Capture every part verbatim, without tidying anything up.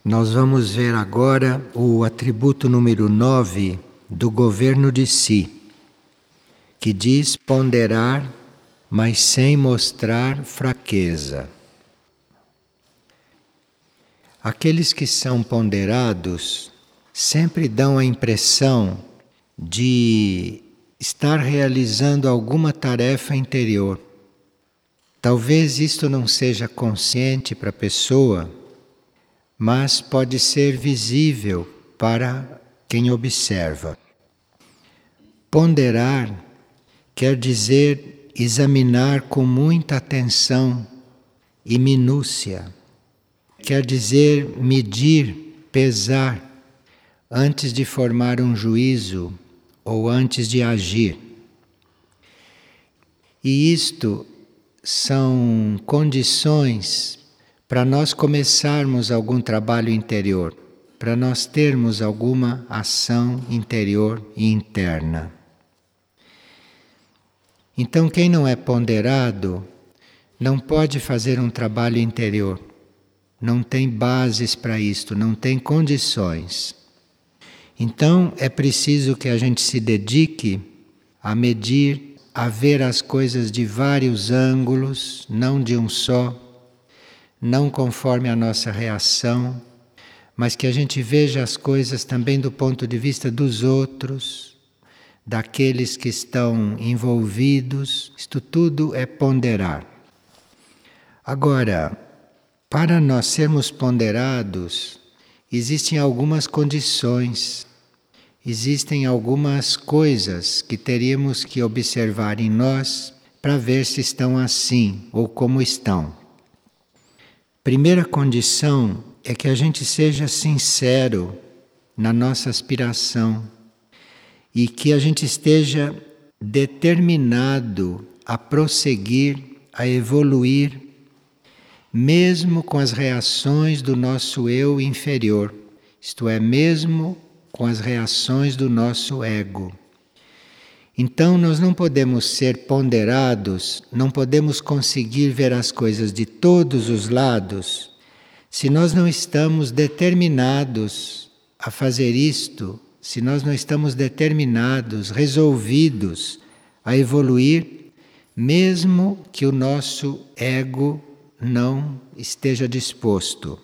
Nós vamos ver agora o atributo número nove do governo de si, que diz ponderar, mas sem mostrar fraqueza. Aqueles que são ponderados sempre dão a impressão de estar realizando alguma tarefa interior. Talvez isto não seja consciente para a pessoa, mas pode ser visível para quem observa. Ponderar quer dizer examinar com muita atenção e minúcia. Quer dizer medir, pesar, antes de formar um juízo ou antes de agir. E isto são condições para nós começarmos algum trabalho interior, para nós termos alguma ação interior e interna. Então, quem não é ponderado não pode fazer um trabalho interior, não tem bases para isto, não tem condições. Então, é preciso que a gente se dedique a medir, a ver as coisas de vários ângulos, não de um só, não conforme a nossa reação, mas que a gente veja as coisas também do ponto de vista dos outros, daqueles que estão envolvidos. Isto tudo é ponderar. Agora, para nós sermos ponderados, existem algumas condições, existem algumas coisas que teríamos que observar em nós para ver se estão assim ou como estão. Primeira condição é que a gente seja sincero na nossa aspiração e que a gente esteja determinado a prosseguir, a evoluir, mesmo com as reações do nosso eu inferior, isto é, mesmo com as reações do nosso ego. Então nós não podemos ser ponderados, não podemos conseguir ver as coisas de todos os lados, se nós não estamos determinados a fazer isto, se nós não estamos determinados, resolvidos a evoluir, mesmo que o nosso ego não esteja disposto.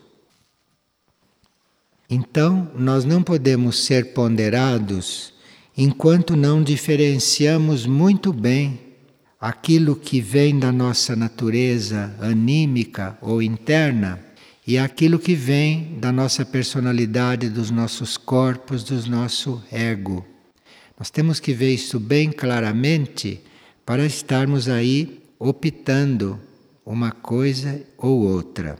Então, nós não podemos ser ponderados enquanto não diferenciamos muito bem aquilo que vem da nossa natureza anímica ou interna e aquilo que vem da nossa personalidade, dos nossos corpos, do nosso ego. Nós temos que ver isso bem claramente para estarmos aí optando uma coisa ou outra.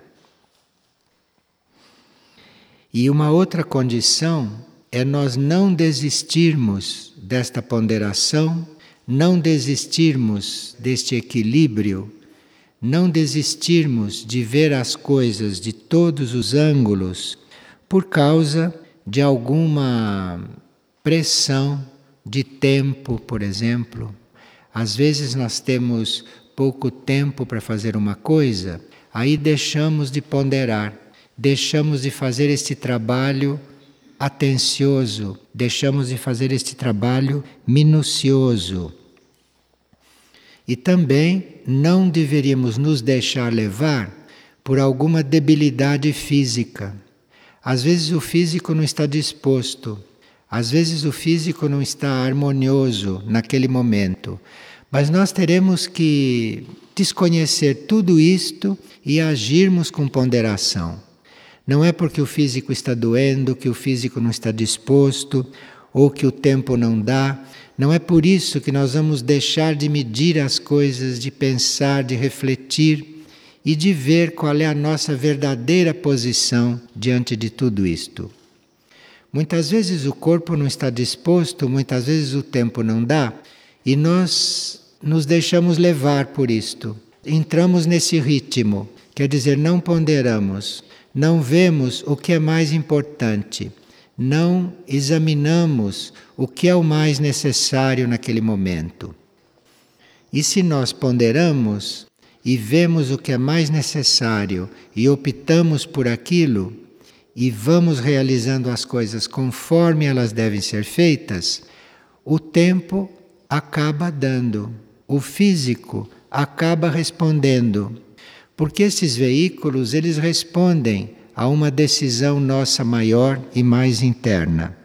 E uma outra condição é nós não desistirmos desta ponderação, não desistirmos deste equilíbrio, não desistirmos de ver as coisas de todos os ângulos por causa de alguma pressão de tempo, por exemplo. Às vezes nós temos pouco tempo para fazer uma coisa, aí deixamos de ponderar, deixamos de fazer este trabalho atencioso, deixamos de fazer este trabalho minucioso. E também não deveríamos nos deixar levar por alguma debilidade física. Às vezes o físico não está disposto, às vezes o físico não está harmonioso naquele momento, mas nós teremos que desconhecer tudo isto e agirmos com ponderação. Não é porque o físico está doendo, que o físico não está disposto, ou que o tempo não dá. Não é por isso que nós vamos deixar de medir as coisas, de pensar, de refletir e de ver qual é a nossa verdadeira posição diante de tudo isto. Muitas vezes o corpo não está disposto, muitas vezes o tempo não dá, e nós nos deixamos levar por isto. Entramos nesse ritmo, quer dizer, não ponderamos. Não vemos o que é mais importante, não examinamos o que é o mais necessário naquele momento. E se nós ponderamos e vemos o que é mais necessário e optamos por aquilo, e vamos realizando as coisas conforme elas devem ser feitas, o tempo acaba dando, o físico acaba respondendo, porque esses veículos eles respondem a uma decisão nossa maior e mais interna.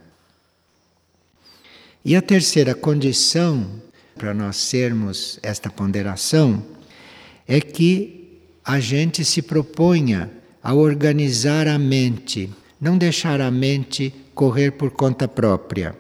E a terceira condição para nós sermos esta ponderação é que a gente se proponha a organizar a mente, não deixar a mente correr por conta própria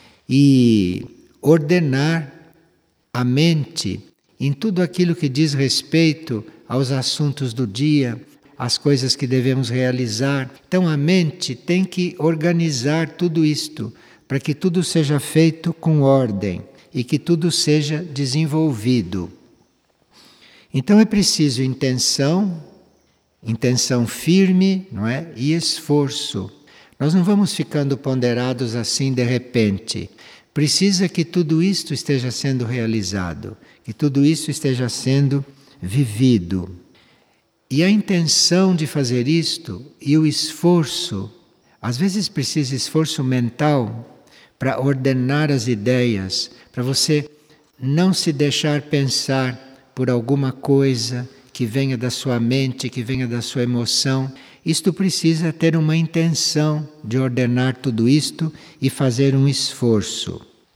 e ordenar a mente em tudo aquilo que diz respeito aos assuntos do dia, às coisas que devemos realizar. Então a mente tem que organizar tudo isto para que tudo seja feito com ordem e que tudo seja desenvolvido. Então é preciso intenção, intenção firme, não é? E esforço. Nós não vamos ficando ponderados assim de repente. Precisa que tudo isto esteja sendo realizado, que tudo isso esteja sendo vivido. E a intenção de fazer isto e o esforço, às vezes precisa esforço mental para ordenar as ideias, para você não se deixar pensar por alguma coisa que venha da sua mente, que venha da sua emoção. Isto precisa ter uma intenção de ordenar tudo isto e fazer um esforço.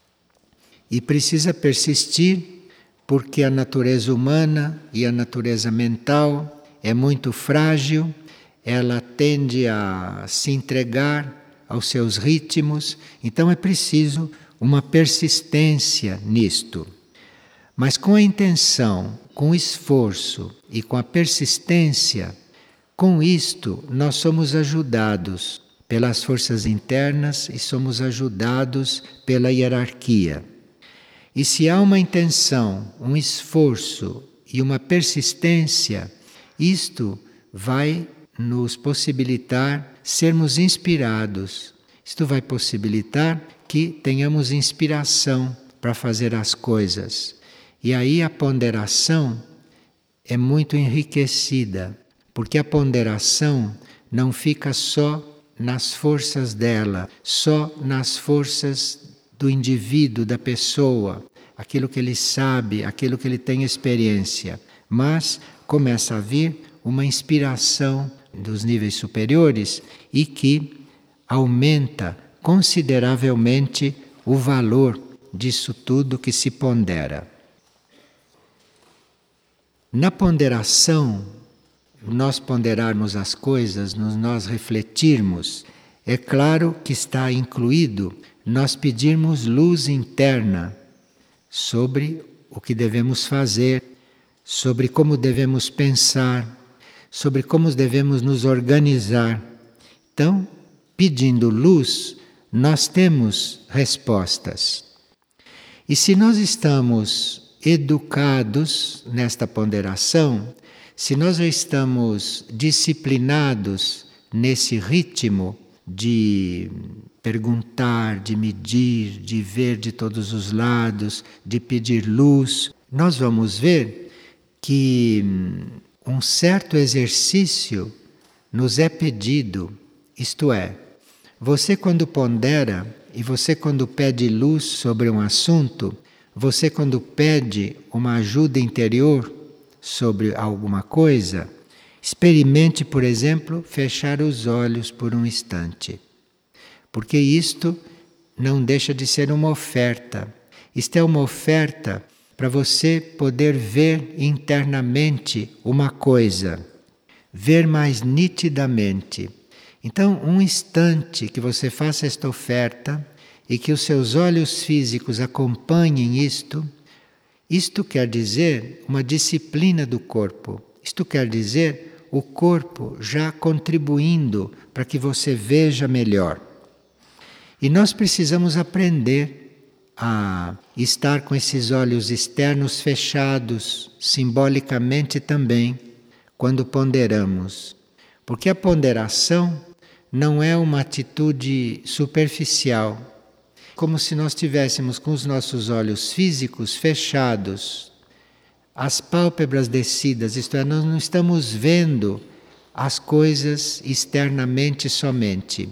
E precisa persistir, porque a natureza humana e a natureza mental é muito frágil, ela tende a se entregar aos seus ritmos, então é preciso uma persistência nisto. Mas com a intenção, com o esforço e com a persistência, com isto nós somos ajudados pelas forças internas e somos ajudados pela hierarquia. E se há uma intenção, um esforço e uma persistência, isto vai nos possibilitar sermos inspirados. Isto vai possibilitar que tenhamos inspiração para fazer as coisas. E aí a ponderação é muito enriquecida, porque a ponderação não fica só nas forças dela, só nas forças do indivíduo, da pessoa, aquilo que ele sabe, aquilo que ele tem experiência, mas começa a vir uma inspiração dos níveis superiores e que aumenta consideravelmente o valor disso tudo que se pondera. Na ponderação, nós ponderarmos as coisas, nós refletirmos, é claro que está incluído nós pedirmos luz interna sobre o que devemos fazer, sobre como devemos pensar, sobre como devemos nos organizar. Então, pedindo luz, nós temos respostas. E se nós estamos educados nesta ponderação, se nós já estamos disciplinados nesse ritmo de perguntar, de medir, de ver de todos os lados, de pedir luz, nós vamos ver que um certo exercício nos é pedido, isto é, você quando pondera e você quando pede luz sobre um assunto, você quando pede uma ajuda interior sobre alguma coisa, experimente, por exemplo, fechar os olhos por um instante. Porque isto não deixa de ser uma oferta. Isto é uma oferta para você poder ver internamente uma coisa, ver mais nitidamente. Então, um instante que você faça esta oferta e que os seus olhos físicos acompanhem isto, isto quer dizer uma disciplina do corpo. Isto quer dizer o corpo já contribuindo para que você veja melhor. E nós precisamos aprender a estar com esses olhos externos fechados, simbolicamente também, quando ponderamos. Porque a ponderação não é uma atitude superficial, como se nós tivéssemos com os nossos olhos físicos fechados, as pálpebras descidas, isto é, nós não estamos vendo as coisas externamente somente.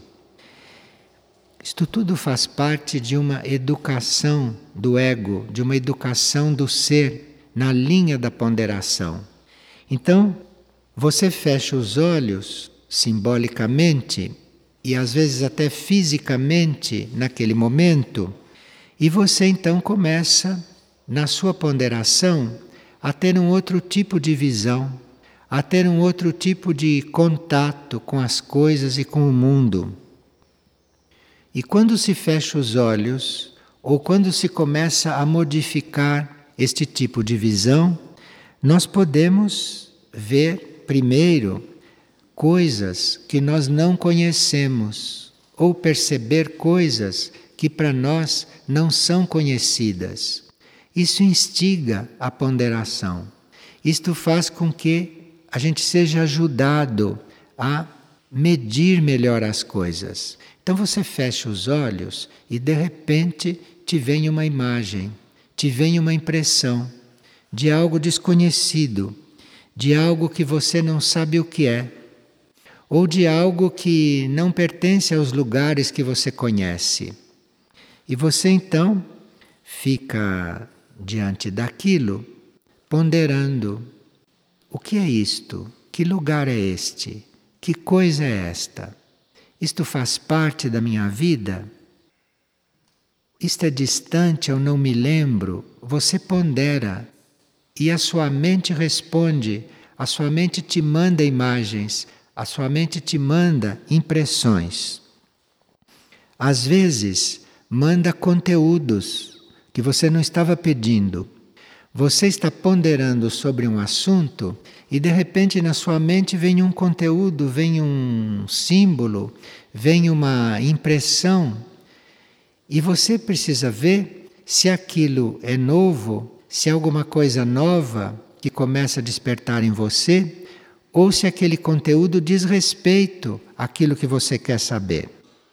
Isto tudo faz parte de uma educação do ego, de uma educação do ser na linha da ponderação. Então, você fecha os olhos simbolicamente e às vezes até fisicamente naquele momento, e você então começa, na sua ponderação, a ter um outro tipo de visão, a ter um outro tipo de contato com as coisas e com o mundo. E quando se fecha os olhos, ou quando se começa a modificar este tipo de visão, nós podemos ver primeiro coisas que nós não conhecemos, ou perceber coisas que para nós não são conhecidas. Isso instiga a ponderação. Isto faz com que a gente seja ajudado a medir melhor as coisas. Então você fecha os olhos e de repente te vem uma imagem, te vem uma impressão de algo desconhecido, de algo que você não sabe o que é, ou de algo que não pertence aos lugares que você conhece. E você então fica diante daquilo, ponderando: o que é isto? Que lugar é este? Que coisa é esta? Isto faz parte da minha vida? Isto é distante, eu não me lembro. Você pondera e a sua mente responde, a sua mente te manda imagens, a sua mente te manda impressões. Às vezes, manda conteúdos que você não estava pedindo. Você está ponderando sobre um assunto e de repente na sua mente vem um conteúdo, vem um símbolo, vem uma impressão. E você precisa ver se aquilo é novo, se é alguma coisa nova que começa a despertar em você, ou se aquele conteúdo diz respeito àquilo que você quer saber.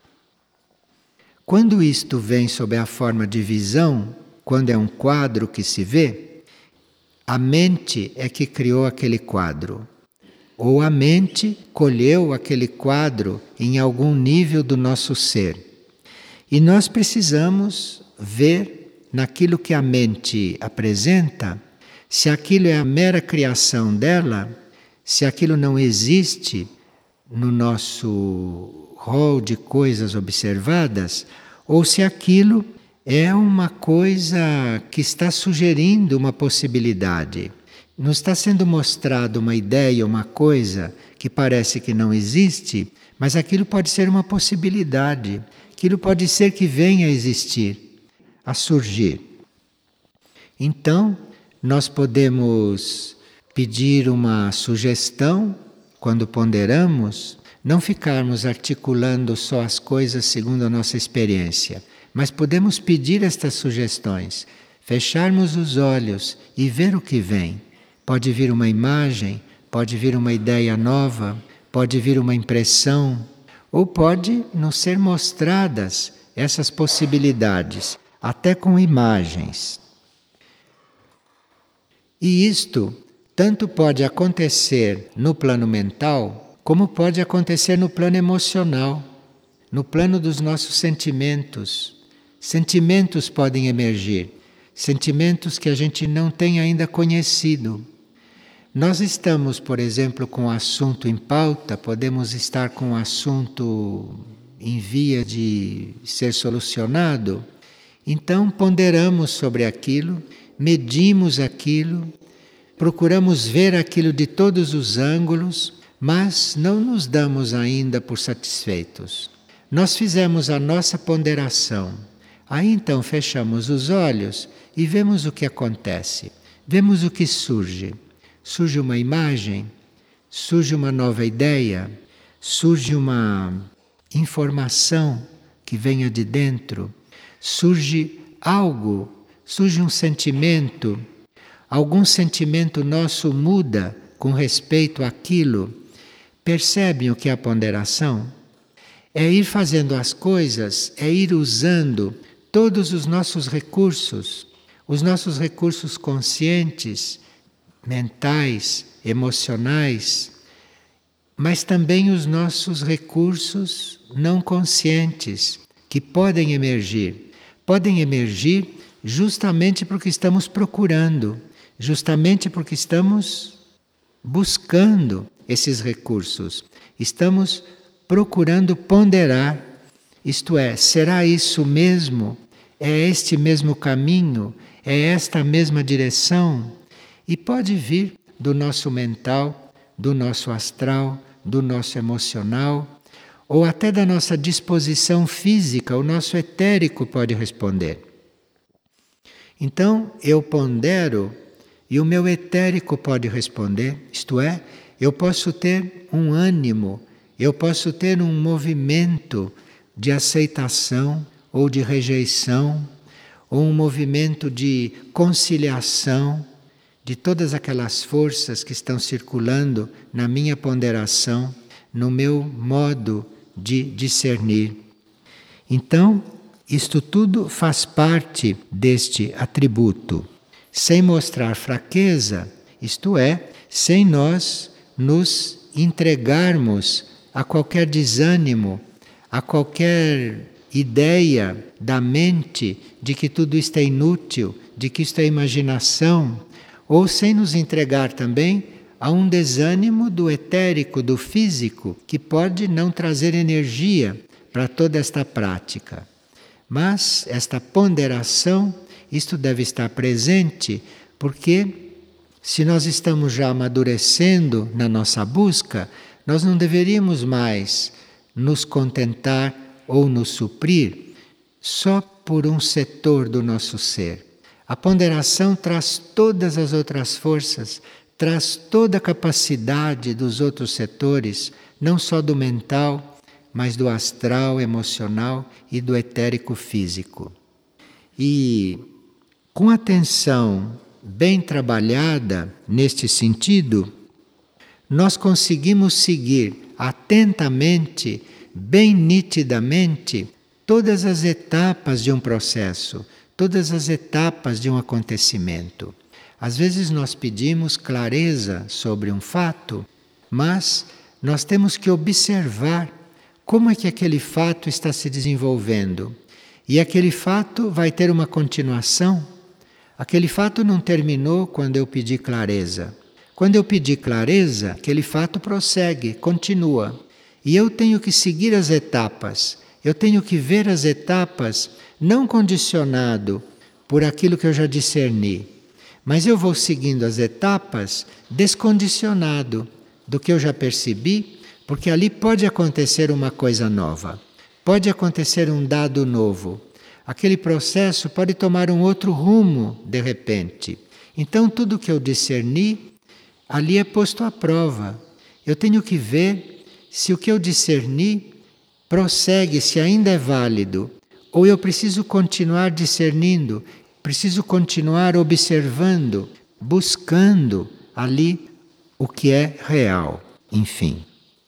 Quando isto vem sob a forma de visão, quando é um quadro que se vê, a mente é que criou aquele quadro. Ou a mente colheu aquele quadro em algum nível do nosso ser. E nós precisamos ver naquilo que a mente apresenta, se aquilo é a mera criação dela, se aquilo não existe no nosso rol de coisas observadas, ou se aquilo é uma coisa que está sugerindo uma possibilidade. Nos está sendo mostrado uma ideia, uma coisa que parece que não existe, mas aquilo pode ser uma possibilidade. Aquilo pode ser que venha a existir, a surgir. Então, nós podemos pedir uma sugestão quando ponderamos, não ficarmos articulando só as coisas segundo a nossa experiência, mas podemos pedir estas sugestões, fecharmos os olhos e ver o que vem. Pode vir uma imagem, pode vir uma ideia nova, pode vir uma impressão, ou pode nos ser mostradas essas possibilidades, até com imagens. E isto tanto pode acontecer no plano mental, como pode acontecer no plano emocional, no plano dos nossos sentimentos. Sentimentos podem emergir, sentimentos que a gente não tem ainda conhecido. Nós estamos, por exemplo, com um assunto em pauta, podemos estar com um assunto em via de ser solucionado, então ponderamos sobre aquilo, medimos aquilo, procuramos ver aquilo de todos os ângulos, mas não nos damos ainda por satisfeitos. Nós fizemos a nossa ponderação. Aí então fechamos os olhos e vemos o que acontece, vemos o que surge. Surge uma imagem, surge uma nova ideia, surge uma informação que venha de dentro, surge algo, surge um sentimento, algum sentimento nosso muda com respeito àquilo. Percebem o que é a ponderação? É ir fazendo as coisas, é ir usando todos os nossos recursos, os nossos recursos conscientes, mentais, emocionais, mas também os nossos recursos não conscientes, que podem emergir. Podem emergir justamente porque estamos procurando, justamente porque estamos buscando esses recursos. Estamos procurando ponderar, isto é, será isso mesmo? É este mesmo caminho? É esta mesma direção? E pode vir do nosso mental, do nosso astral, do nosso emocional, ou até da nossa disposição física, o nosso etérico pode responder. Então, eu pondero e o meu etérico pode responder, isto é, eu posso ter um ânimo, eu posso ter um movimento de aceitação ou de rejeição, ou um movimento de conciliação de todas aquelas forças que estão circulando na minha ponderação, no meu modo de discernir. Então, isto tudo faz parte deste atributo, sem mostrar fraqueza, isto é, sem nós nos entregarmos a qualquer desânimo, a qualquer ideia da mente de que tudo isto é inútil, de que isto é imaginação, ou sem nos entregar também a um desânimo do etérico, do físico, que pode não trazer energia para toda esta prática. Mas esta ponderação, isto deve estar presente, porque se nós estamos já amadurecendo na nossa busca, nós não deveríamos mais nos contentar ou nos suprir só por um setor do nosso ser. A ponderação traz todas as outras forças, traz toda a capacidade dos outros setores, não só do mental, mas do astral, emocional e do etérico físico. E com atenção bem trabalhada neste sentido, nós conseguimos seguir atentamente, bem nitidamente, todas as etapas de um processo, todas as etapas de um acontecimento. Às vezes nós pedimos clareza sobre um fato, mas nós temos que observar como é que aquele fato está se desenvolvendo. E aquele fato vai ter uma continuação. Aquele fato não terminou quando eu pedi clareza. Quando eu pedi clareza, aquele fato prossegue, continua. E eu tenho que seguir as etapas. Eu tenho que ver as etapas não condicionado por aquilo que eu já discerni, mas eu vou seguindo as etapas descondicionado do que eu já percebi, porque ali pode acontecer uma coisa nova, pode acontecer um dado novo. Aquele processo pode tomar um outro rumo de repente. Então tudo que eu discerni, ali é posto à prova. Eu tenho que ver se o que eu discerni prossegue, se ainda é válido, ou eu preciso continuar discernindo, preciso continuar observando, buscando ali o que é real, enfim.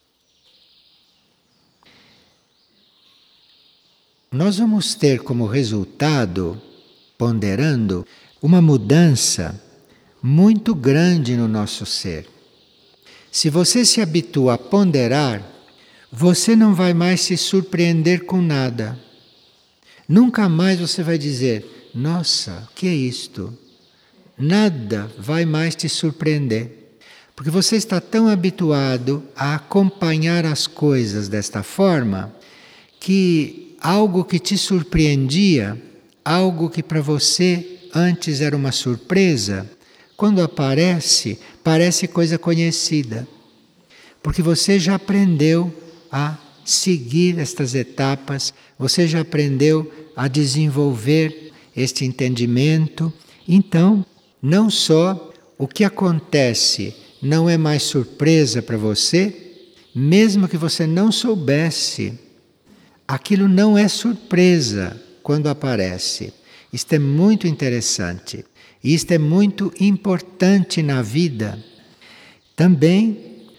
Nós vamos ter como resultado, ponderando, uma mudança muito grande no nosso ser. Se você se habitua a ponderar, você não vai mais se surpreender com nada. Nunca mais você vai dizer, nossa, o que é isto? Nada vai mais te surpreender. Porque você está tão habituado a acompanhar as coisas desta forma, que algo que te surpreendia, algo que para você antes era uma surpresa, quando aparece, parece coisa conhecida. Porque você já aprendeu a seguir estas etapas, você já aprendeu a desenvolver este entendimento. Então, não só o que acontece não é mais surpresa para você, mesmo que você não soubesse, aquilo não é surpresa quando aparece. Isto é muito interessante. E isto é muito importante na vida. Também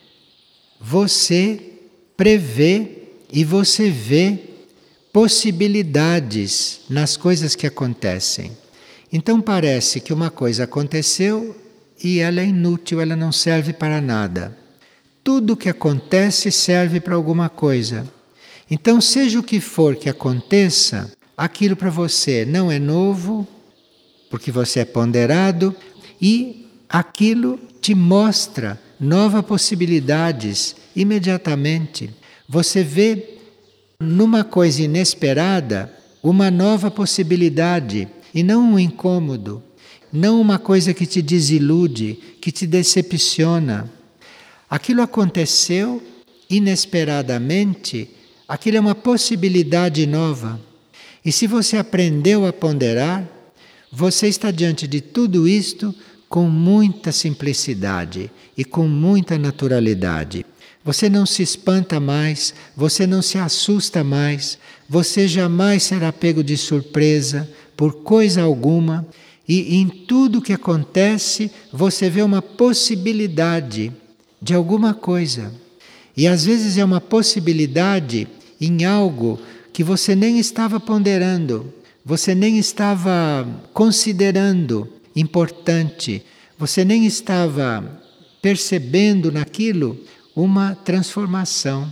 você prevê e você vê possibilidades nas coisas que acontecem. Então parece que uma coisa aconteceu e ela é inútil, ela não serve para nada. tudo que acontece serve para alguma coisa. Então, seja o que for que aconteça, aquilo para você não é novo, porque você é ponderado, e aquilo te mostra novas possibilidades imediatamente. Você vê numa coisa inesperada uma nova possibilidade e não um incômodo, não uma coisa que te desilude, que te decepciona. Aquilo aconteceu inesperadamente, aquilo é uma possibilidade nova. E se você aprendeu a ponderar, você está diante de tudo isto com muita simplicidade e com muita naturalidade. Você não se espanta mais, você não se assusta mais, você jamais será pego de surpresa por coisa alguma, e em tudo que acontece você vê uma possibilidade de alguma coisa. E às vezes é uma possibilidade em algo que você nem estava ponderando, você nem estava considerando importante, você nem estava percebendo naquilo uma transformação.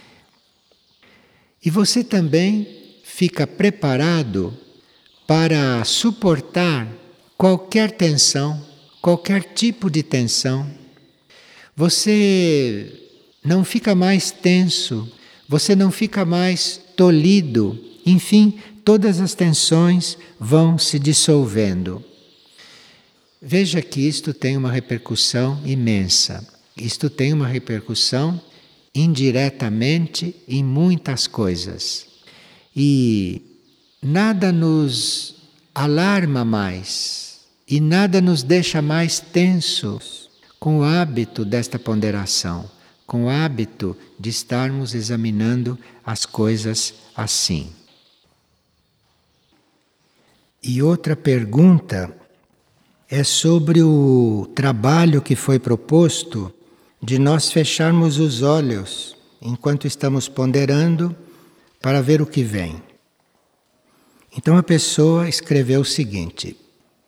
E você também fica preparado para suportar qualquer tensão, qualquer tipo de tensão. Você não fica mais tenso, você não fica mais tolhido, enfim, todas as tensões vão se dissolvendo. Veja que isto tem uma repercussão imensa. Isto tem uma repercussão indiretamente em muitas coisas. E nada nos alarma mais e nada nos deixa mais tensos com o hábito desta ponderação, com o hábito de estarmos examinando as coisas assim. E outra pergunta é sobre o trabalho que foi proposto de nós fecharmos os olhos enquanto estamos ponderando para ver o que vem. Então a pessoa escreveu o seguinte: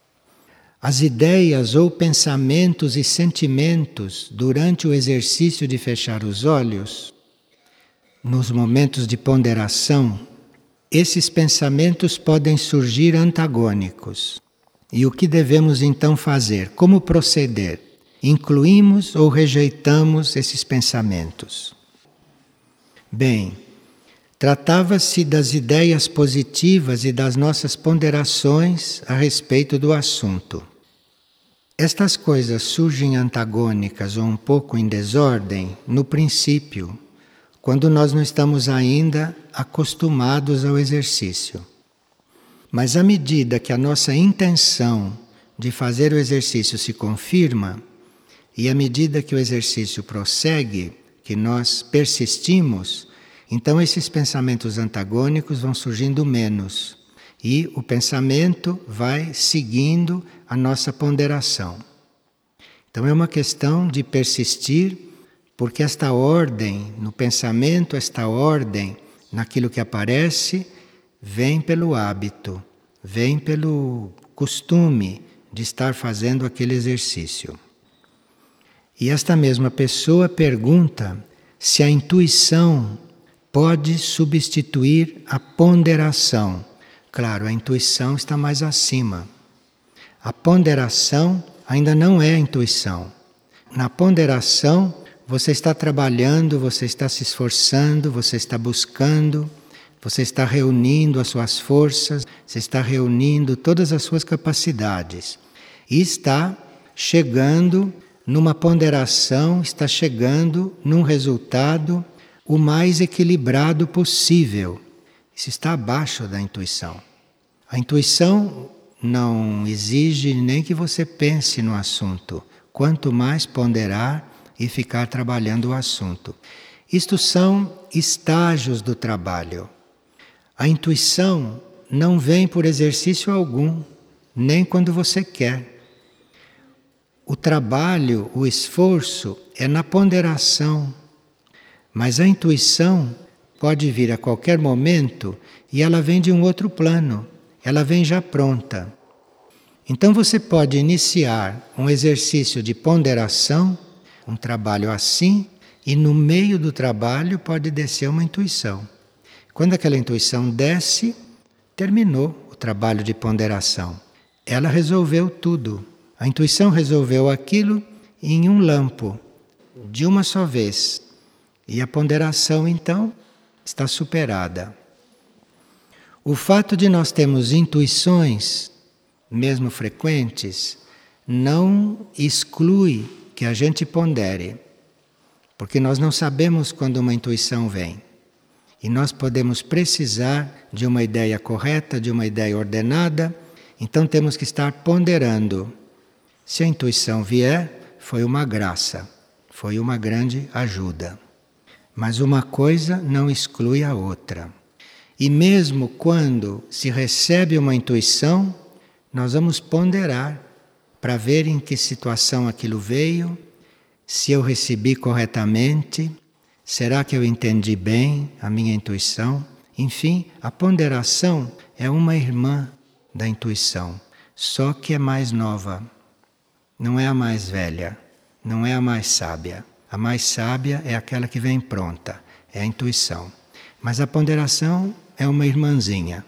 as ideias ou pensamentos e sentimentos durante o exercício de fechar os olhos, nos momentos de ponderação, esses pensamentos podem surgir antagônicos. E o que devemos então fazer? Como proceder? Incluímos ou rejeitamos esses pensamentos? Bem, tratava-se das ideias positivas e das nossas ponderações a respeito do assunto. Estas coisas surgem antagônicas ou um pouco em desordem no princípio, quando nós não estamos ainda acostumados ao exercício. Mas à medida que a nossa intenção de fazer o exercício se confirma, e à medida que o exercício prossegue, que nós persistimos, então esses pensamentos antagônicos vão surgindo menos. E o pensamento vai seguindo a nossa ponderação. Então é uma questão de persistir, porque esta ordem no pensamento, esta ordem naquilo que aparece, vem pelo hábito, vem pelo costume de estar fazendo aquele exercício. E esta mesma pessoa pergunta se a intuição pode substituir a ponderação. Claro, a intuição está mais acima. A ponderação ainda não é a intuição. Na ponderação, você está trabalhando, você está se esforçando, você está buscando, você está reunindo as suas forças, você está reunindo todas as suas capacidades. E está chegando numa ponderação, está chegando num resultado o mais equilibrado possível. Isso está abaixo da intuição. A intuição não exige nem que você pense no assunto, quanto mais ponderar e ficar trabalhando o assunto. Isto são estágios do trabalho. A intuição não vem por exercício algum, nem quando você quer. O trabalho, o esforço é na ponderação, mas a intuição pode vir a qualquer momento e ela vem de um outro plano, ela vem já pronta. Então você pode iniciar um exercício de ponderação, um trabalho assim, e no meio do trabalho pode descer uma intuição. Quando aquela intuição desce, terminou o trabalho de ponderação. Ela resolveu tudo. A intuição resolveu aquilo em um lampo, de uma só vez. E a ponderação, então, está superada. O fato de nós termos intuições, mesmo frequentes, não exclui que a gente pondere. Porque nós não sabemos quando uma intuição vem. E nós podemos precisar de uma ideia correta, de uma ideia ordenada, então temos que estar ponderando. Se a intuição vier, foi uma graça, foi uma grande ajuda. Mas uma coisa não exclui a outra. E mesmo quando se recebe uma intuição, nós vamos ponderar para ver em que situação aquilo veio, se eu recebi corretamente, será que eu entendi bem a minha intuição? Enfim, a ponderação é uma irmã da intuição, só que é mais nova. Não é a mais velha, não é a mais sábia. A mais sábia é aquela que vem pronta, é a intuição. Mas a ponderação é uma irmãzinha.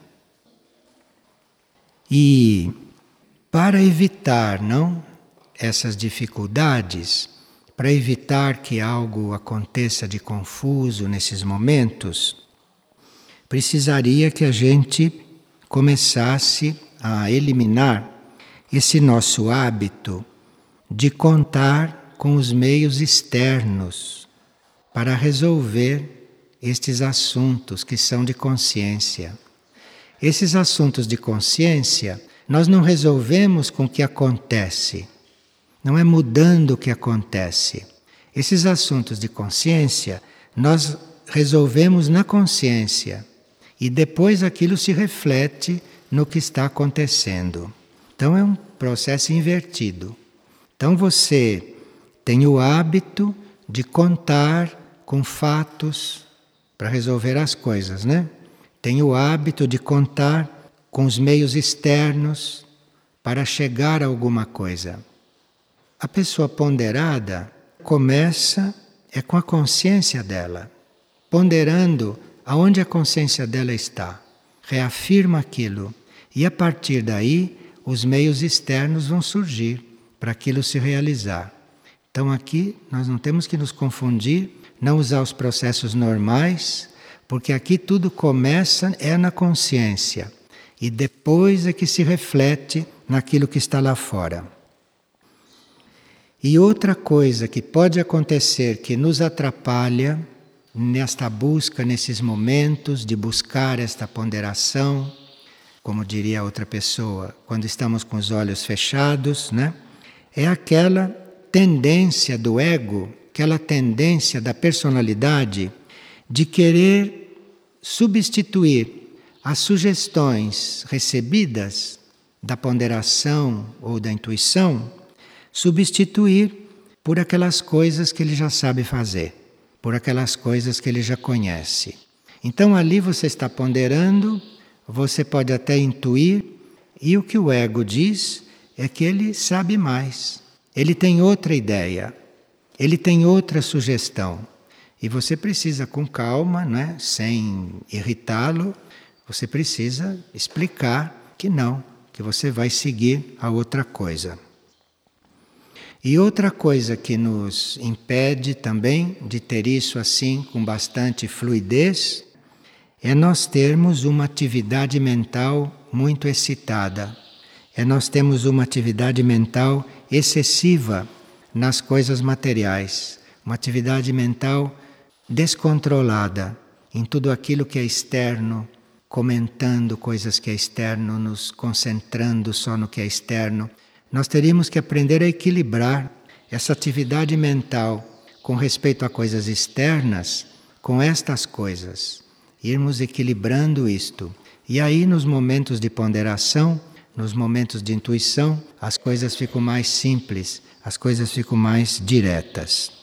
E para evitar, não, essas dificuldades, para evitar que algo aconteça de confuso nesses momentos, precisaria que a gente começasse a eliminar esse nosso hábito de contar com os meios externos para resolver estes assuntos que são de consciência. Esses assuntos de consciência nós não resolvemos com o que acontece. Não é mudando o que acontece. Esses assuntos de consciência nós resolvemos na consciência e depois aquilo se reflete no que está acontecendo. Então é um processo invertido. Então você tem o hábito de contar com fatos para resolver as coisas, né? Tem o hábito de contar com os meios externos para chegar a alguma coisa. A pessoa ponderada começa é com a consciência dela, ponderando aonde a consciência dela está, reafirma aquilo e a partir daí os meios externos vão surgir para aquilo se realizar. Então aqui nós não temos que nos confundir, não usar os processos normais, porque aqui tudo começa é na consciência e depois é que se reflete naquilo que está lá fora. E outra coisa que pode acontecer que nos atrapalha nesta busca, nesses momentos de buscar esta ponderação, como diria outra pessoa, quando estamos com os olhos fechados, né? É aquela tendência do ego, aquela tendência da personalidade de querer substituir as sugestões recebidas da ponderação ou da intuição, substituir por aquelas coisas que ele já sabe fazer, por aquelas coisas que ele já conhece. Então ali você está ponderando, você pode até intuir, e o que o ego diz é que ele sabe mais, ele tem outra ideia, ele tem outra sugestão. E você precisa, com calma, né, sem irritá-lo, você precisa explicar que não, que você vai seguir a outra coisa. E outra coisa que nos impede também de ter isso assim com bastante fluidez é nós termos uma atividade mental muito excitada. É nós termos uma atividade mental excessiva nas coisas materiais. Uma atividade mental descontrolada em tudo aquilo que é externo, comentando coisas que é externo, nos concentrando só no que é externo. Nós teríamos que aprender a equilibrar essa atividade mental com respeito a coisas externas com estas coisas. Irmos equilibrando isto. E aí, nos momentos de ponderação, nos momentos de intuição, as coisas ficam mais simples, as coisas ficam mais diretas.